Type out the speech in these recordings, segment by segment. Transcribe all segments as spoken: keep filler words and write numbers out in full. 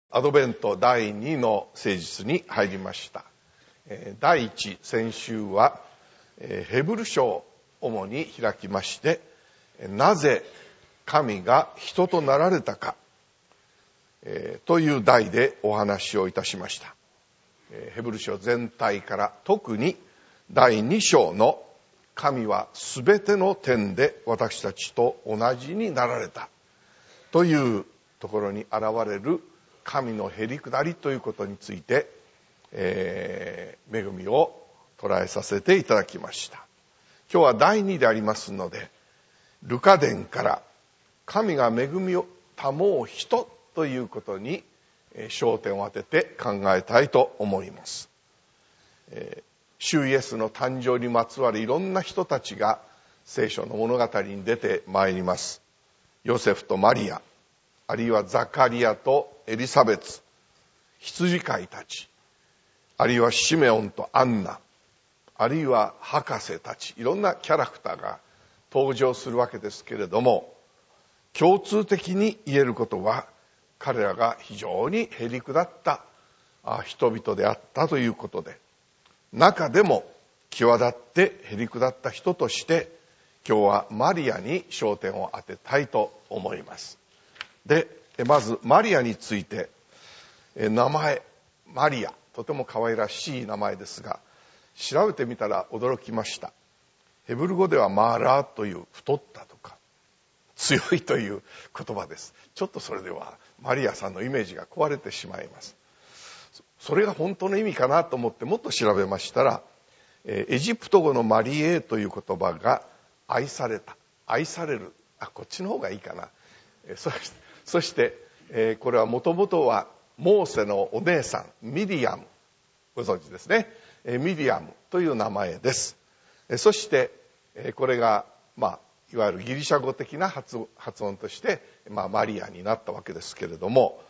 アドベントだいにの聖日に入りました。だいいち、先週はヘブル書を主に開きまして、なぜ神が人となられたかという題でお話をいたしました。ヘブル書全体から特にだいに章の神はすべての点で私たちと同じになられたというところに現れる神のへりくだりということについて、えー、恵みを捉えさせていただきました。今日はだいにでありますので、ルカ伝から神が恵みを賜う人ということに焦点を当てて考えたいと思います。えー、主イエスの誕生にまつわるいろんな人たちが聖書の物語に出てまいります。ヨセフとマリア、あるいはザカリアとエリサベツ、羊飼いたち、あるいはシメオンとアンナ、あるいは博士たち、いろんなキャラクターが登場するわけですけれども、共通的に言えることは、彼らが非常にへりくだった人々であったということで、中でも際立ってへりくだった人として、今日はマリアに焦点を当てたいと思います。で、まずマリアについて、名前マリア、とても可愛らしい名前ですが、調べてみたら驚きました。ヘブル語ではマーラーという太ったとか強いという言葉です。ちょっとそれではマリアさんのイメージが壊れてしまいます。それが本当の意味かなと思ってもっと調べましたら、エジプト語のマリエという言葉が愛された、愛される、あ、こっちの方がいいかな。そして、そしてこれはもともとはモーセのお姉さんミリアム、ご存知ですね。ミリアムという名前です。そしてこれが、まあ、いわゆるギリシャ語的な 発, 発音として、まあ、マリアになったわけですけれども、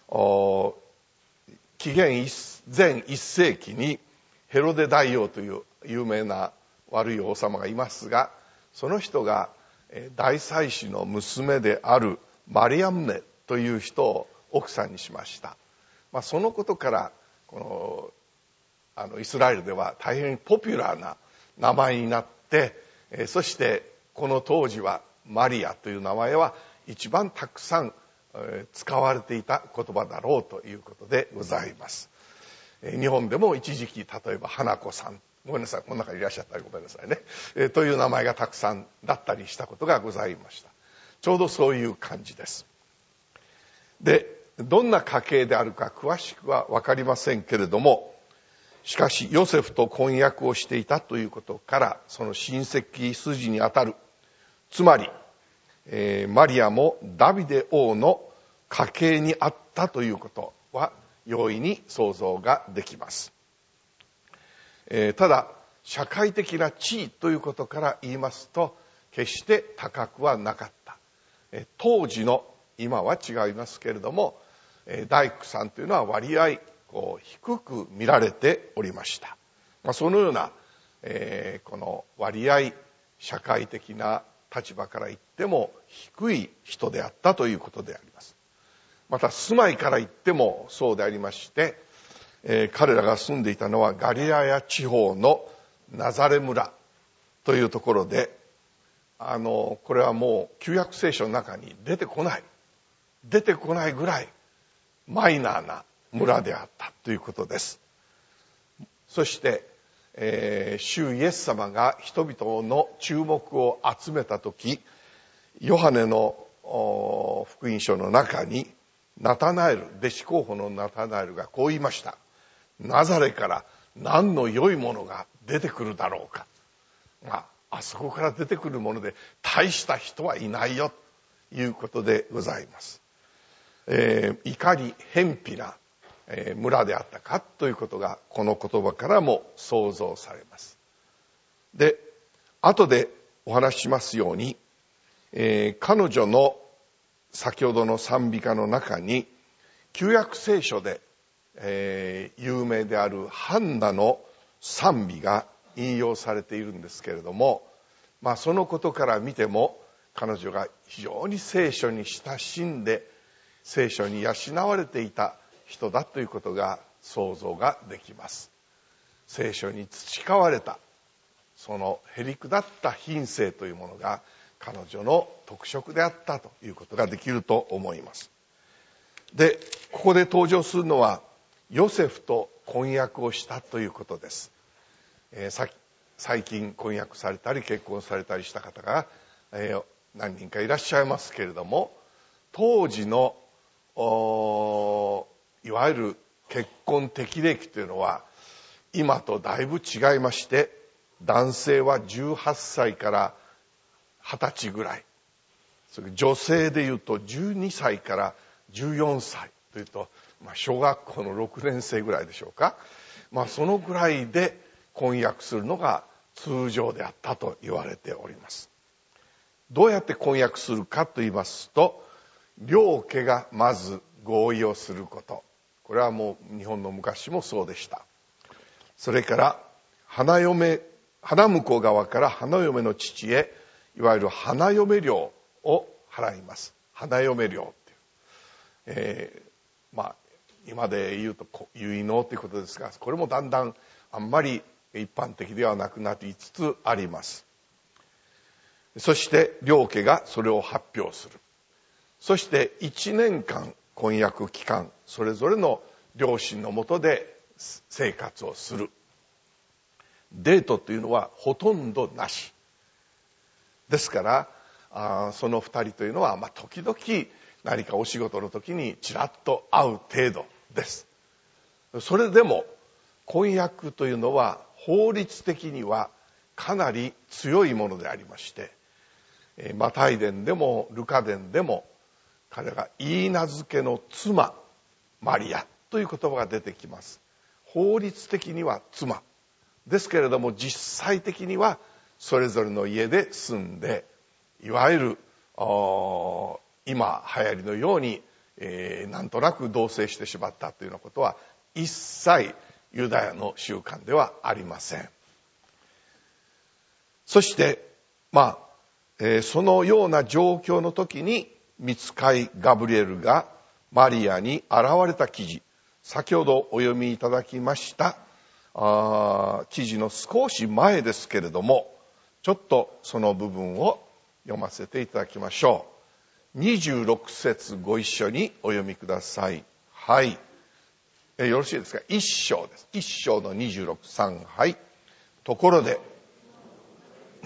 紀元前いっ世紀にヘロデ大王という有名な悪い王様がいますが、その人が大祭司の娘であるマリアムネという人を奥さんにしました。まあ、そのことからこのあのイスラエルでは大変ポピュラーな名前になって、えー、そしてこの当時はマリアという名前は一番たくさん、えー、使われていた言葉だろうということでございます。えー、日本でも一時期例えば花子さん、ごめんなさい、この中にいらっしゃったらごめんなさいね、えー、という名前がたくさんだったりしたことがございました。ちょうどそういう感じです。で、どんな家系であるか詳しくは分かりませんけれども、しかしヨセフと婚約をしていたということから、その親戚筋にあたる、つまり、えー、マリアもダビデ王の家系にあったということは容易に想像ができます。えー、ただ社会的な地位ということから言いますと、決して高くはなかった。えー、当時の、今は違いますけれども、えー、大工さんというのは割合こう低く見られておりました。まあ、そのような、えー、この割合社会的な立場から言っても低い人であったということであります。また住まいから言ってもそうでありまして、えー、彼らが住んでいたのはガリラヤ地方のナザレ村というところで、あのこれはもう旧約聖書の中に出てこない出てこないぐらいマイナーな村であったということです。そして、えー、主イエス様が人々の注目を集めたとき、ヨハネの福音書の中にナタナエル、弟子候補のナタナエルがこう言いました。ナザレから何の良いものが出てくるだろうか。まあ、あそこから出てくるもので大した人はいないよということでございます。えー、いかに偏僻な村であったかということがこの言葉からも想像されます。で、後でお話ししますように、えー、彼女の先ほどの賛美歌の中に旧約聖書で、えー、有名であるハンナの賛美が引用されているんですけれども、まあ、そのことから見ても彼女が非常に聖書に親しんで聖書に養われていた人だということが想像ができます。聖書に培われたそのへりくだった品性というものが彼女の特色であったということができると思います。で、ここで登場するのはヨセフと婚約をしたということです。えー、さ最近婚約されたり結婚されたりした方が、えー、何人かいらっしゃいますけれども、当時のいわゆる結婚適齢期というのは今とだいぶ違いまして、男性はじゅうはっさいからはたちぐらい、それ女性でいうとじゅうにさいからじゅうよんさいというと、まあ、小学校のろくねん生ぐらいでしょうか、まあ、そのぐらいで婚約するのが通常であったと言われております。どうやって婚約するかと言いますと、両家がまず合意をすること、これはもう日本の昔もそうでした。それから花嫁花婿側から花嫁の父へいわゆる花嫁料を払います。花嫁料っていう、えー、まあ今で言うと結納ということですが、これもだんだんあんまり一般的ではなくなりつつあります。そして両家がそれを発表する。そしていちねんかん婚約期間、それぞれの両親のもとで生活をする。デートというのはほとんどなしですから、あその二人というのは、まあ、時々何かお仕事の時にちらっと会う程度です。それでも婚約というのは法律的にはかなり強いものでありまして、マタイ伝でもルカ伝でも彼が言い名付けの妻マリアという言葉が出てきます。法律的には妻ですけれども、実際的にはそれぞれの家で住んで、いわゆる今流行りのように、えー、なんとなく同棲してしまったというようなことは一切ユダヤの習慣ではありません。そしてまあ、えー、そのような状況の時に御使いガブリエルがマリアに現れた記事、先ほどお読みいただきましたあ記事の少し前ですけれども、ちょっとその部分を読ませていただきましょう。にじゅうろく節ご一緒にお読みください。はい、えよろしいですか。一章です。一章のにじゅうろく、さん、はい。ところで、うん、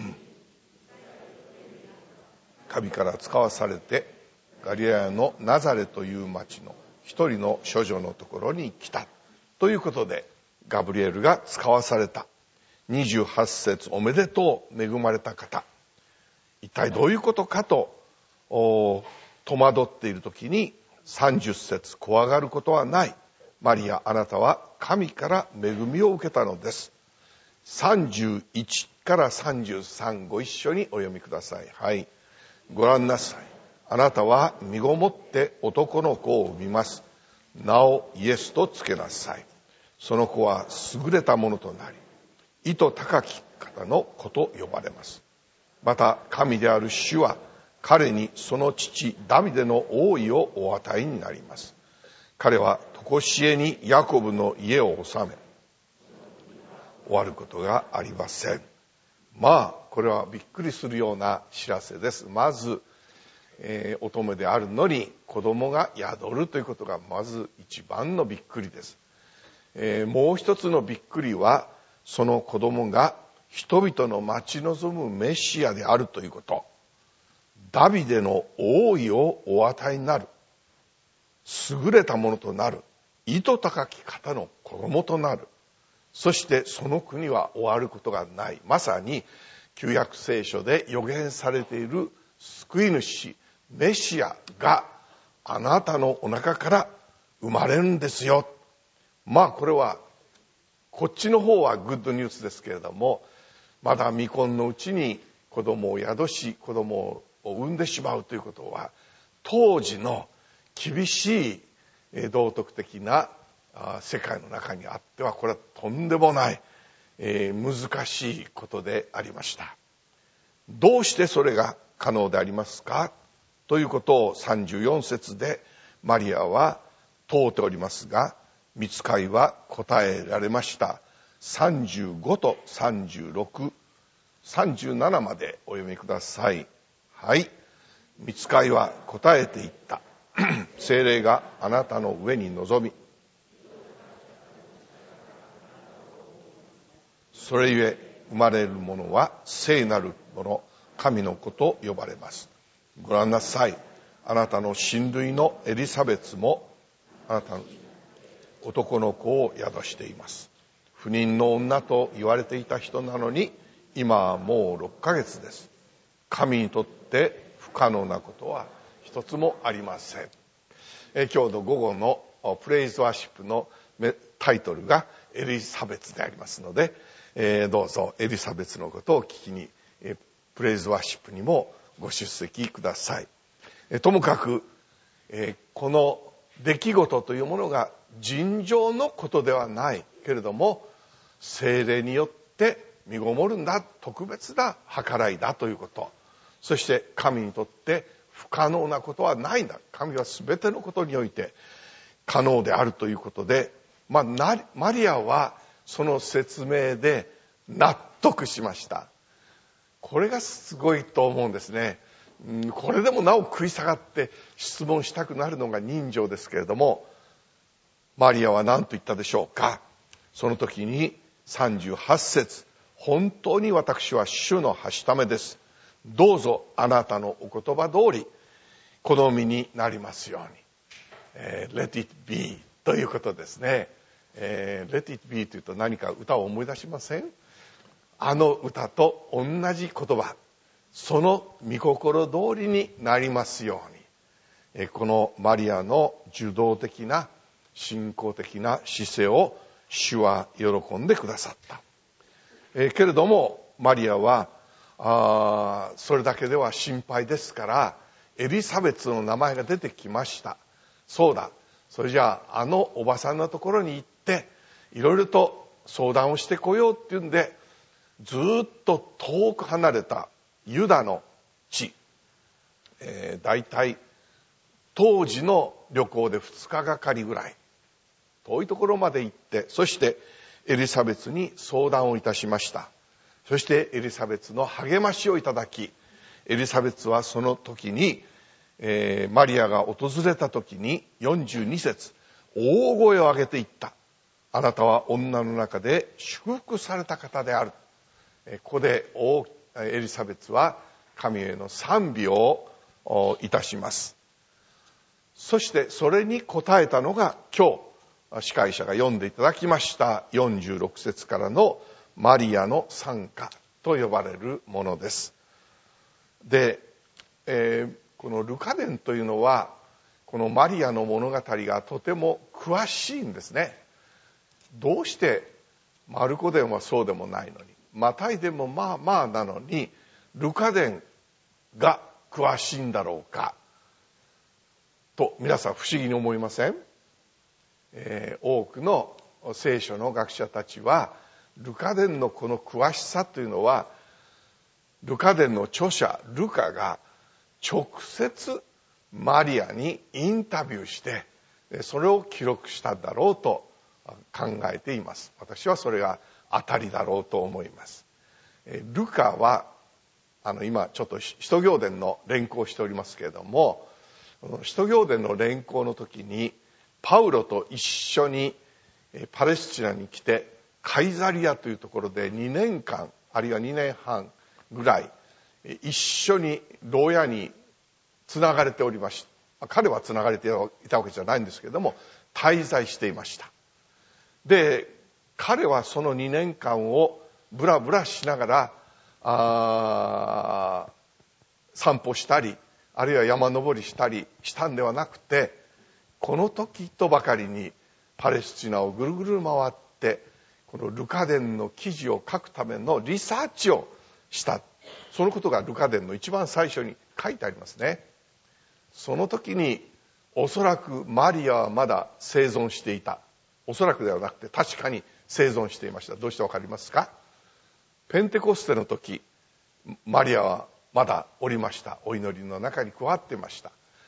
神から使わされてガリラヤのナザレという町の一人の処女のところに来たということで、ガブリエルが使わされた。にじゅうはち節、おめでとう恵まれた方。一体どういうことかと戸惑っている時にさんじゅう節、怖がることはない、マリアあなたは神から恵みを受けたのです。さんじゅういちからさんじゅうさん、ご一緒にお読みください。はい。ご覧なさい。あなたは身ごもって男の子を産みます。名をイエスとつけなさい。その子は優れたものとなり、意図高き方の子と呼ばれます。また神である主は彼にその父ダビデの王位をお与えになります。彼は常しえにヤコブの家を治め、終わることがありません。まあこれはびっくりするような知らせです。まず、えー、乙女であるのに子供が宿るということがまず一番のびっくりです。えー、もう一つのびっくりは、その子供が人々の待ち望むメシアであるということ。ダビデの王位をお与えになる、優れたものとなる、意図高き方の子供となる、そしてその国は終わることがない。まさに旧約聖書で予言されている救い主メシアがあなたのお腹から生まれるんですよ。まあこれはこっちの方はグッドニュースですけれども、まだ未婚のうちに子供を宿し子供を産んでしまうということは、当時の厳しい道徳的な世界の中にあっては、これはとんでもない、えー、難しいことでありました。どうしてそれが可能でありますかということをさんじゅうよん節でマリアは問うておりますが、御使いは答えられました。さんじゅうごとさんじゅうろく、さんじゅうななまでお読みください。はい。御使いは答えて言った。聖霊があなたの上に臨み、それゆえ生まれるものは聖なるもの、神の子と呼ばれます。ご覧なさい。あなたの親類のエリザベツもあなたの男の子を宿しています。不妊の女と言われていた人なのに今はもうろっかげつです。神にとって不可能なことは一つもありません。え今日の午後のプレイズワーシップのタイトルがエリザベツでありますので、えー、どうぞエリザベツのことを聞きに、えー、プレイズワーシップにもご出席ください。えー、ともかく、えー、この出来事というものが尋常のことではないけれども、聖霊によって身ごもるんだ、特別な計らいだということ、そして神にとって不可能なことはないんだ、神は全てのことにおいて可能であるということで、まあ、マリアはその説明で納得しました。これがすごいと思うんですね。うん、これでもなお食い下がって質問したくなるのが人情ですけれども、マリアは何と言ったでしょうか。その時にさんじゅうはち節、本当に私は主のはしためです。どうぞあなたのお言葉通り好みになりますように、えー、Let it be ということですね。えー、Let it be というと何か歌を思い出しません？あの歌と同じ言葉、その御心通りになりますように、えー、このマリアの受動的な信仰的な姿勢を主は喜んでくださった。えー、けれどもマリアはあそれだけでは心配ですから、エリザベツの名前が出てきました。そうだ、それじゃああのおばさんのところに行っていろいろと相談をしてこようっていうんで、ずっと遠く離れたユダの地、えー、大体当時の旅行でふつかがかりぐらい遠いところまで行って、そしてエリザベツに相談をいたしました。そしてエリザベツの励ましをいただき、エリザベツはその時に、えー、マリアが訪れた時によんじゅうに節、大声を上げて言った。あなたは女の中で祝福された方である。えー、ここでエリザベツは神への賛美をいたします。そしてそれに応えたのが今日司会者が読んでいただきましたよんじゅうろく節からのマリアの賛歌と呼ばれるものです。で、えー、このルカ伝というのはこのマリアの物語がとても詳しいんですね。どうしてマルコ伝はそうでもないのに、マタイ伝もまあまあなのにルカ伝が詳しいんだろうかと皆さん不思議に思いません？えー、多くの聖書の学者たちはルカ伝のこの詳しさというのは、ルカ伝の著者ルカが直接マリアにインタビューしてそれを記録したんだろうと考えています。私はそれが当たりだろうと思います。ルカはあの今ちょっと使徒行伝の連行しておりますけれども、使徒行伝の連行の時にパウロと一緒にパレスチナに来てカイザリアというところでにねんかんあるいはにねんはんぐらい一緒に牢屋につながれておりました。彼はつながれていたわけじゃないんですけれども滞在していました。で、彼はそのにねんかんをブラブラしながらあ散歩したりあるいは山登りしたりしたんではなくて、この時とばかりにパレスチナをぐるぐる回ってこのルカ伝の記事を書くためのリサーチをした。そのことがルカ伝の一番最初に書いてありますね。その時におそらくマリアはまだ生存していた。おそらくではなくて確かに生存していました。どうしてわかりますか？ペンテコステの時マリアはまだおりました。お祈りの中に加わっていました。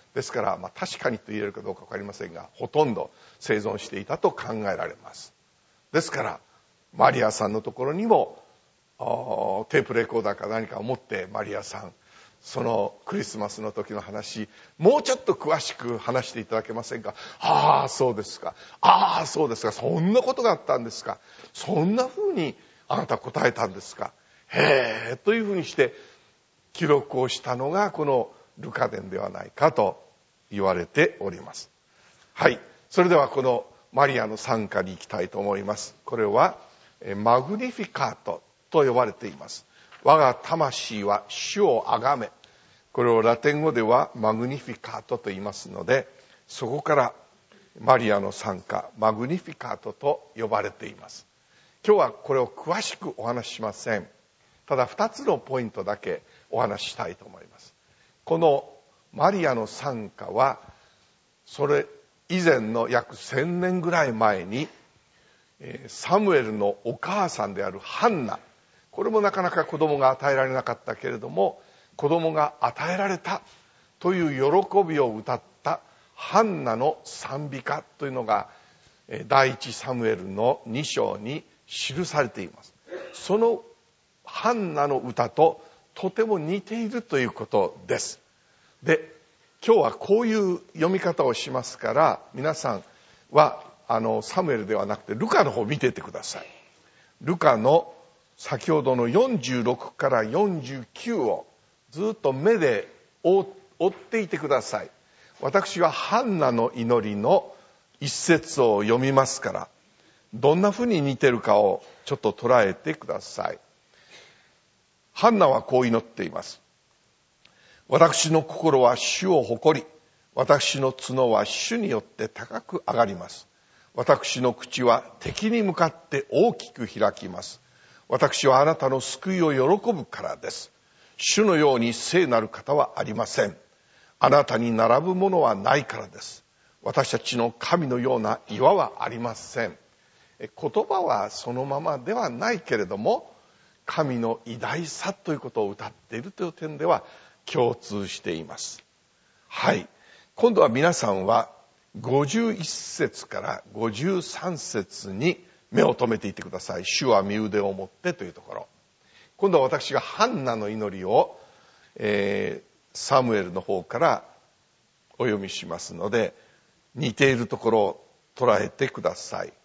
ですから、まあ、確かにと言えるかどうか分かりませんが、ほとんど生存していたと考えられます。ですからマリアさんのところにもテープレコーダーか何かを持って、マリアさん、そのクリスマスの時の話、もうちょっと詳しく話していただけませんか。ああそうですか、ああそうですか、そんなことがあったんですか、そんな風にあなた答えたんですか、へえ、というふうにして記録をしたのがこのルカ伝ではないかと言われております。はい、それではこのマリアの賛歌に行きたいと思います。これはマグニフィカートと呼ばれています。我が魂は主をあがめ、これをラテン語ではマグニフィカートと言いますので、そこからマリアの賛歌マグニフィカートと呼ばれています。今日はこれを詳しくお話ししません。ただふたつのポイントだけお話ししたいと思います。このマリアの賛歌はそれ以前の約せんねんぐらい前にサムエルのお母さんであるハンナ、これもなかなか子供が与えられなかったけれども、子供が与えられたという喜びを歌ったハンナの賛美歌というのが第一サムエルのに章に記されています。そのハンナの歌ととても似ているということです。で、今日はこういう読み方をしますから、皆さんはあのサムエルではなくてルカの方を見ていてください。ルカの先ほどのよんじゅうろくからよんじゅうきゅうをずっと目で追っていてください。私はハンナの祈りの一節を読みますから、どんなふうに似てるかをちょっと捉えてください。ハンナはこう祈っています。私の心は主を誇り、私の角は主によって高く上がります。私の口は敵に向かって大きく開きます。私はあなたの救いを喜ぶからです。主のように聖なる方はありません。あなたに並ぶものはないからです。私たちの神のような岩はありません。言葉はそのままではないけれども、神の偉大さということを歌っているという点では共通しています。はい。今度は皆さんはごじゅういっ節からごじゅうさん節に目を留めていてください。主は御腕を持ってというところ。今度は私がハンナの祈りを、えー、サムエルの方からお読みしますので、似ているところを捉えてください。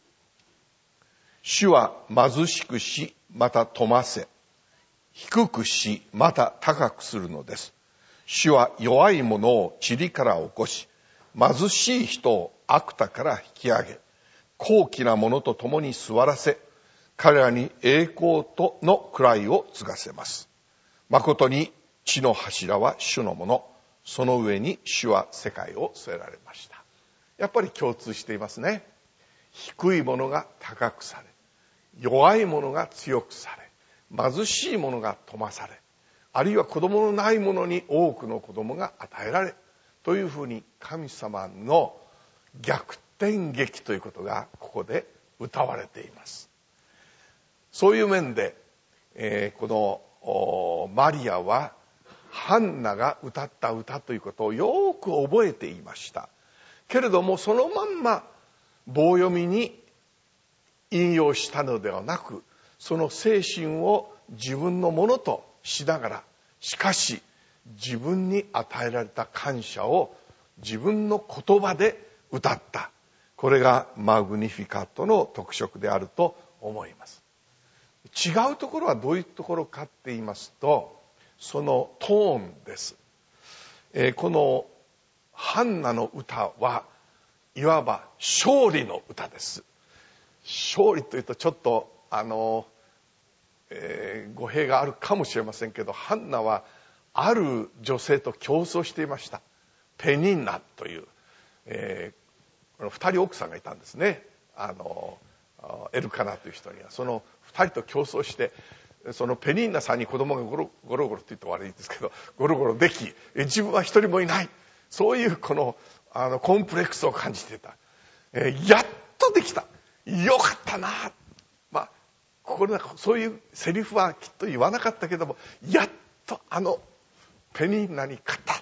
主は貧しくし、また富ませ、低くし、また高くするのです。主は弱い者を塵から起こし、貧しい人を悪田から引き上げ、高貴な者と共に座らせ、彼らに栄光との位を継がせます。誠に地の柱は主のもの、その上に主は世界を据えられました。やっぱり共通していますね。低いものが高くされ、弱いものが強くされ、貧しいものが富まされ、あるいは子供のないものに多くの子供が与えられ、というふうに神様の逆転劇ということがここで歌われています。そういう面で、えー、このマリアはハンナが歌った歌ということをよく覚えていました。けれどもそのまんま棒読みに引用したのではなく、その精神を自分のものとしながら、しかし自分に与えられた感謝を自分の言葉で歌った。これがマグニフィカットの特色であると思います。違うところはどういうところかって言いますと、そのトーンです。えー、このハンナの歌はいわば勝利の歌です。勝利というとちょっとあの、えー、語弊があるかもしれませんけど、ハンナはある女性と競争していました。ペニンナという、えー、二人奥さんがいたんですね。あのエルカナという人にはその二人と競争して、そのペニンナさんに子供がゴロゴロゴロって言うと悪いですけど、ゴロゴロでき、自分は一人もいない、そういうこのあのコンプレックスを感じていた。えー、やっとできた、よかったな。まあ心の中そういうセリフはきっと言わなかったけども、やっとあのペニンナに勝ったという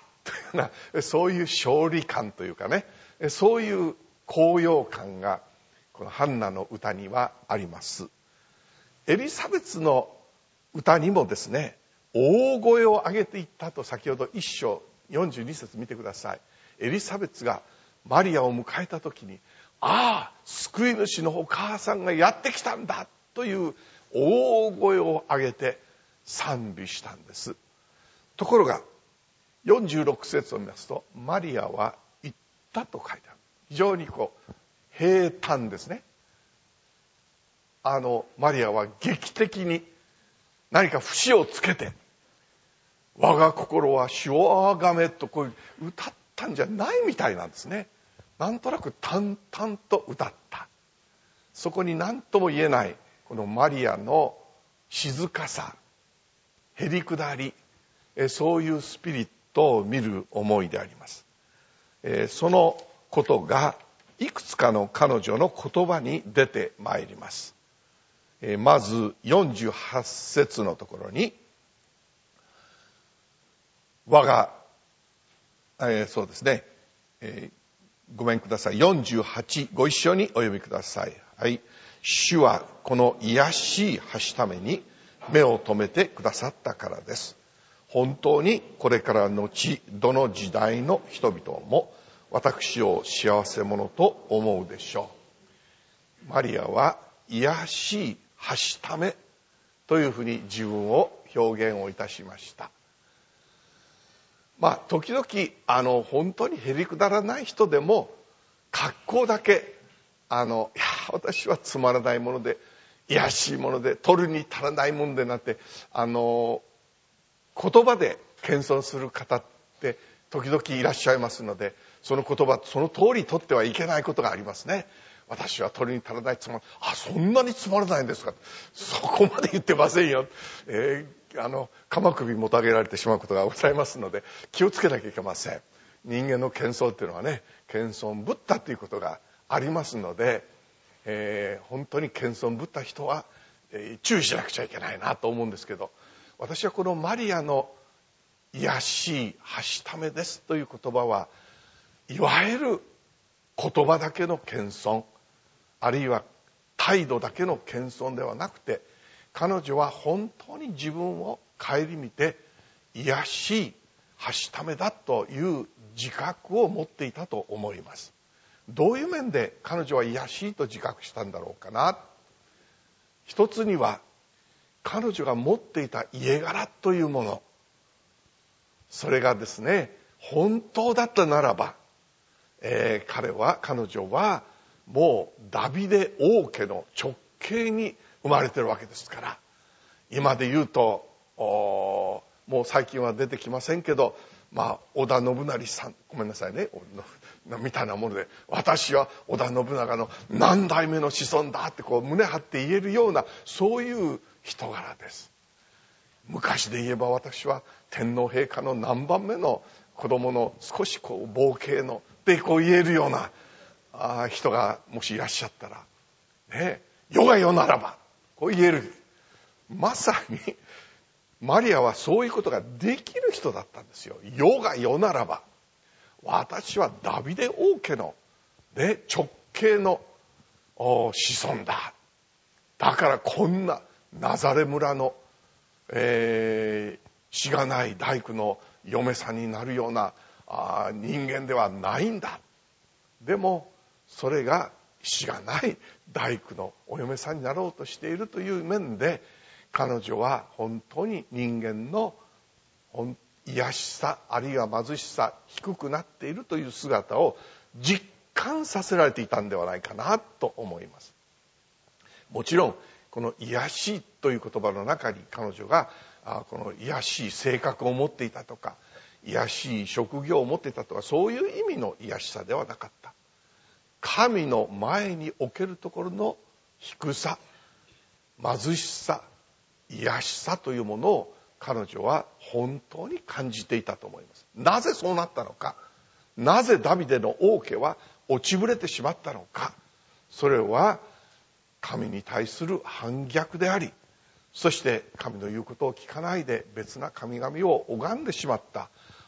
うな、そういう勝利感というかね、そういう高揚感がこのハンナの歌にはあります。エリザベツの歌にもですね、大声を上げていったと、先ほど一章よんじゅうに節見てください。エリザベツがマリアを迎えた時に、ああ、救い主のお母さんがやってきたんだという大声を上げて賛美したんです。ところがよんじゅうろく節を見ますと、マリアは言ったと書いてある。非常にこう平坦ですね。あのマリアは劇的に何か節をつけて、我が心は主をあがめとこう歌ったんじゃないみたいなんですね。なんとなく淡々と歌った。そこに何とも言えないこのマリアの静かさ、へりくだり、そういうスピリットを見る思いであります。そのことがいくつかの彼女の言葉に出てまいります。まずよんじゅうはち節のところに、我が、えー、そうですね、えー、ごめんください。よんじゅうはち、ご一緒にお読みください。はい。主はこの卑しい橋ために目を留めてくださったからです。本当にこれからのちどの時代の人々も私を幸せ者と思うでしょう。マリアは卑しい橋ためというふうに自分を表現をいたしました。まあ時々あの本当にへりくだらない人でも格好だけあのいや私はつまらないもので卑しいもので取るに足らないものでなってあの言葉で謙遜する方って時々いらっしゃいますので、その言葉その通り取ってはいけないことがありますね。私は取るに足らないつまらあそんなにつまらないんですか、そこまで言ってませんよ、えー、あの鎌首もたげられてしまうことがございますので気をつけなきゃいけません。人間の謙遜っていうのはね、謙遜ぶったということがありますので、えー、本当に謙遜ぶった人は、えー、注意しなくちゃいけないなと思うんですけど、私はこのマリアの卑しい橋ためですという言葉はいわゆる言葉だけの謙遜、あるいは態度だけの謙遜ではなくて、彼女は本当に自分を顧みて卑しい橋ためだという自覚を持っていたと思います。どういう面で彼女は卑しいと自覚したんだろうかな。一つには彼女が持っていた家柄というもの、それがですね本当だったならば、えー、彼は彼女はもうダビデ王家の直系に生まれてるわけですから、今で言うともう最近は出てきませんけど、まあ織田信成さん、ごめんなさいねみたいなもので、私は織田信長の何代目の子孫だってこう胸張って言えるようなそういう人柄です。昔で言えば私は天皇陛下の何番目の子供の少しこう傍系のってこう言えるようなあ人がもしいらっしゃったらね、世が世ならばこう言える。まさにマリアはそういうことができる人だったんですよ。世が世ならば私はダビデ王家の、ね、直系の子孫だ。だからこんなナザレ村の、えー、しがない大工の嫁さんになるようなあ人間ではないんだ。でもそれがしがない大工のお嫁さんになろうとしているという面で、彼女は本当に人間の卑しさ、あるいは貧しさ、低くなっているという姿を実感させられていたんではないかなと思います。もちろんこの卑しいという言葉の中に彼女があこの卑しい性格を持っていたとか、卑しい職業を持っていたとか、そういう意味の卑しさではなかった。神の前におけるところの低さ、貧しさ、卑しさというものを彼女は本当に感じていたと思います。なぜそうなったのか、なぜダビデの王家は落ちぶれてしまったのか、それは神に対する反逆であり、そして神の言うことを聞かないで別な神々を拝んでしまった、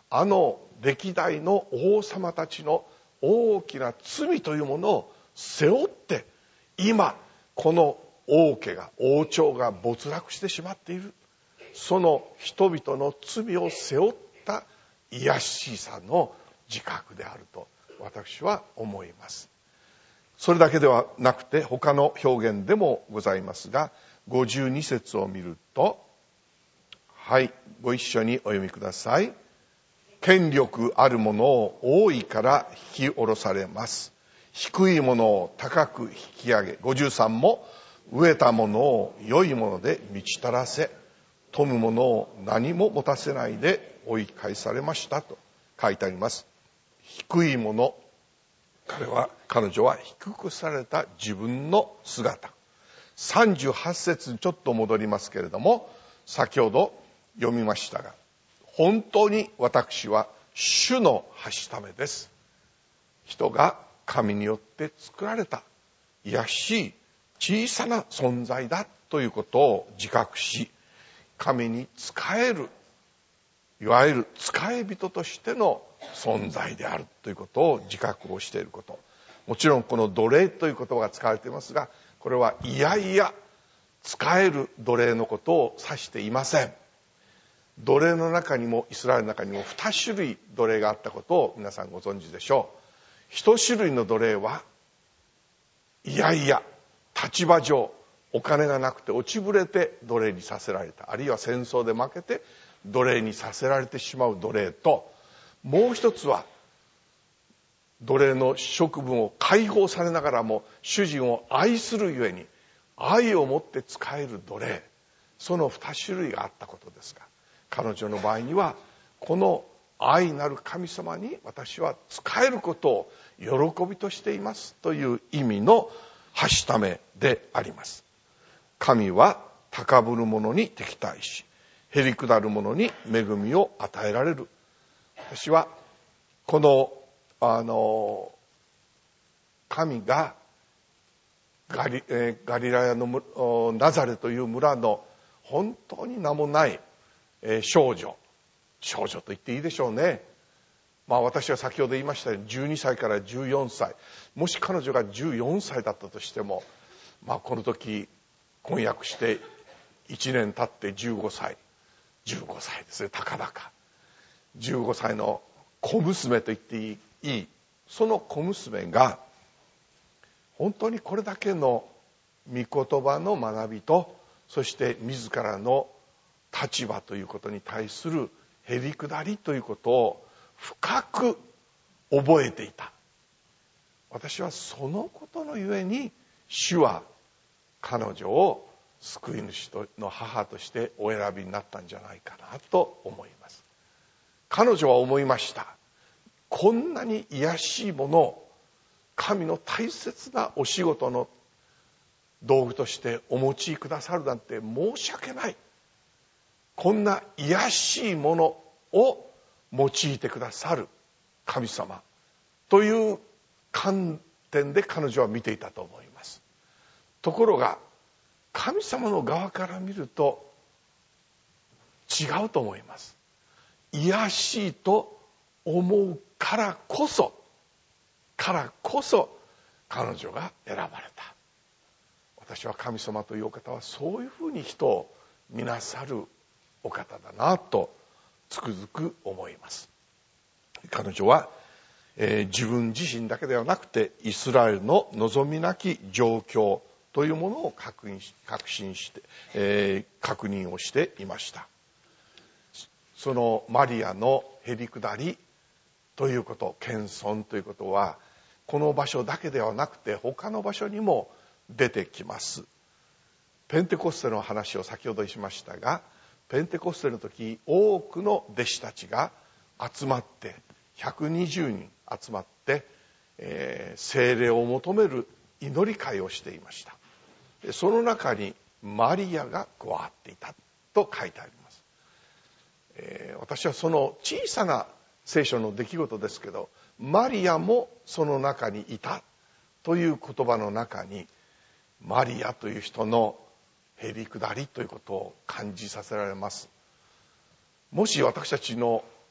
あの歴代の王様たちの大きな罪というものを背負って、今この王家が王朝が没落してしまっている、その人々の罪を背負った卑しさの自覚であると私は思います。それだけではなくて他の表現でもございますが、ごじゅうに節を見ると、はい、ご一緒にお読みください。権力あるものを多いから引き下ろされます。低いものを高く引き上げ。ごじゅうさんも飢えたものを良いもので満ち足らせ、富むものを何も持たせないで追い返されましたと書いてあります。低いもの、彼は彼女は低くされた自分の姿。さんじゅうはち節にちょっと戻りますけれども、先ほど読みましたが、本当に私は主のはしためです。人が神によって作られた卑しい小さな存在だということを自覚し、神に仕える、いわゆる仕え人としての存在であるということを自覚をしていること。もちろんこの奴隷という言葉が使われていますが、これはいやいや仕える奴隷のことを指していません。奴隷の中にも、イスラエルの中にもに種類奴隷があったことを皆さんご存知でしょう。一種類の奴隷は、いやいや、立場上、お金がなくて落ちぶれて奴隷にさせられた。あるいは戦争で負けて奴隷にさせられてしまう奴隷と、もう一つは、奴隷の職分を解放されながらも、主人を愛するゆえに、愛を持って仕える奴隷。その二種類があったことですが、彼女の場合にはこの愛なる神様に私は仕えることを喜びとしていますという意味のはしためであります。神は高ぶる者に敵対し、へりくだる者に恵みを与えられる。私はこのあの神がガリ、えー、ガリラヤのナザレという村の本当に名もないえー、少女少女と言っていいでしょうね。まあ私は先ほど言いましたようにじゅうにさいからじゅうよんさい、もし彼女がじゅうよんさいだったとしても、まあこの時婚約していちねん経ってじゅうごさいじゅうごさいですね、たかだかじゅうごさいの小娘と言っていい、その小娘が本当にこれだけの御言葉の学びと、そして自らの立場ということに対するへりくだりということを深く覚えていた。私はそのことのゆえに主は彼女を救い主の母としてお選びになったんじゃないかなと思います。彼女は思いました。こんなに卑しいものを神の大切なお仕事の道具としてお持ちくださるなんて申し訳ない。こんな卑しいものを用いてくださる神様という観点で彼女は見ていたと思います。ところが神様の側から見ると違うと思います。卑しいと思うからこそからこそ彼女が選ばれた。私は神様というお方はそういうふうに人を見なさるお方だなとつくづく思います。彼女は、えー、自分自身だけではなくてイスラエルの望みなき状況というものを確認し確信して、えー、確認をしていました。そのマリアのへりくだりということ、謙遜ということはこの場所だけではなくて他の場所にも出てきます。ペンテコステの話を先ほどしましたが、ペンテコステの時多くの弟子たちが集まってひゃくにじゅうにん集まって、えー、聖霊を求める祈り会をしていました。でその中にマリアが加わっていたと書いてあります。えー、私はその小さな聖書の出来事ですけど、マリアもその中にいたという言葉の中にマリアという人のへりくだりということを感じさせられます。もし私たちの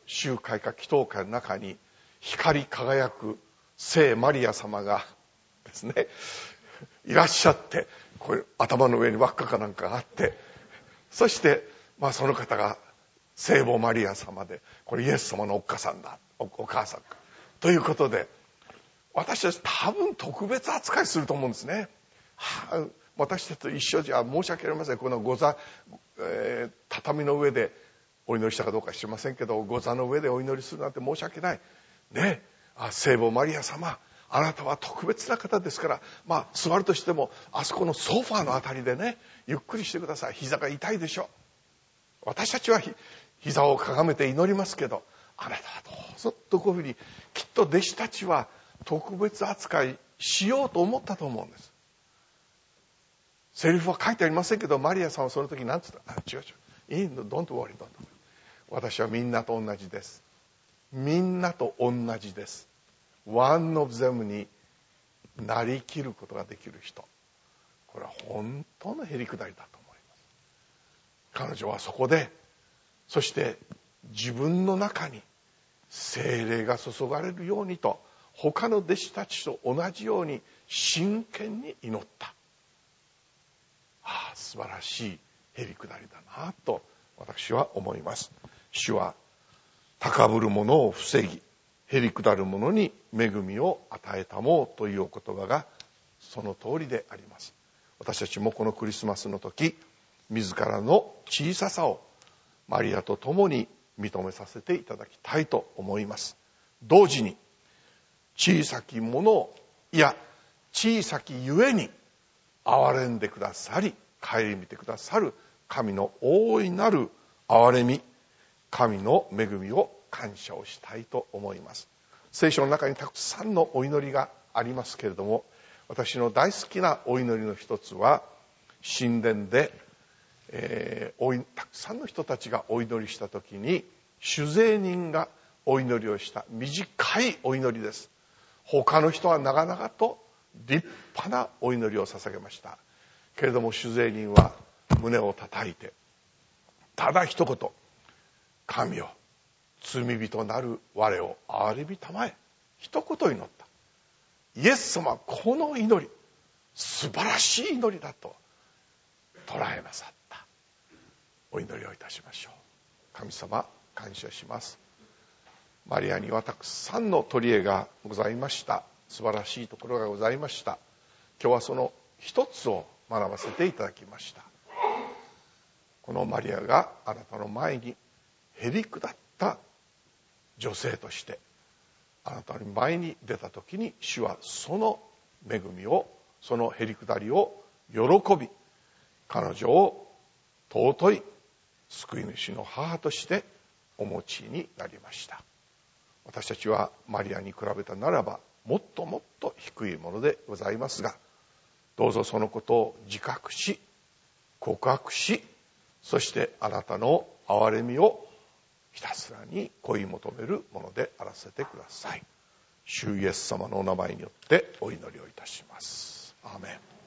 集会か祈祷会の中に光り輝く聖マリア様がですねいらっしゃって、これ頭の上に輪っかかなんかがあって、そして、まあ、その方が聖母マリア様で、これイエス様のおっかさんだ、 お, お母さんかということで、私たち多分特別扱いすると思うんですね。はあ、私たちと一緒じゃ申し訳ありません。この御座、えー、畳の上でお祈りしたかどうか知りませんけど、御座の上でお祈りするなんて申し訳ないね。あ、聖母マリア様、あなたは特別な方ですから、まあ座るとしてもあそこのソファーのあたりでね、ゆっくりしてください。膝が痛いでしょ。私たちは膝をかがめて祈りますけど、あなたはどうぞとこういうふうに、きっと弟子たちは特別扱いしようと思ったと思うんです。セリフは書いてありませんけど、マリアさんはその時何つった？あ、違う違う、いいの、don't worry, don't worry。私はみんなと同じです。みんなと同じです。One of them になりきることができる人、これは本当のへりくだりだと思います。彼女はそこで、そして自分の中に聖霊が注がれるようにと、他の弟子たちと同じように真剣に祈った。ああ、素晴らしいへりくだりだなと私は思います。主は高ぶる者を防ぎ、へりくだる者に恵みを与えたもうというお言葉がその通りであります。私たちもこのクリスマスの時、自らの小ささをマリアと共に認めさせていただきたいと思います。同時に小さきものを、いや小さきゆえに憐れんでくださり顧みてくださる神の大いなる憐れみ、神の恵みを感謝をしたいと思います。聖書の中にたくさんのお祈りがありますけれども、私の大好きなお祈りの一つは、神殿で、えー、おいたくさんの人たちがお祈りした時に主税人がお祈りをした短いお祈りです。他の人は長々と立派なお祈りを捧げましたけれども、主税人は胸を叩いてただ一言、神よ罪人なる我を憐れみたまえ、一言祈った。イエス様はこの祈り、素晴らしい祈りだと捉えなさった。お祈りをいたしましょう。神様、感謝します。マリアにはたくさんの取り柄がございました。素晴らしいところがございました。今日はその一つを学ばせていただきました。このマリアがあなたの前にへりくだった女性としてあなたの前に出た時に、主はその恵みを、そのへりくだりを喜び、彼女を尊い救い主の母としてお持ちになりました。私たちはマリアに比べたならばもっともっと低いものでございますが、どうぞそのことを自覚し、告白し、そしてあなたの憐れみをひたすらに恋求めるものであらせてください。主イエス様のお名前によってお祈りをいたします。アーメン。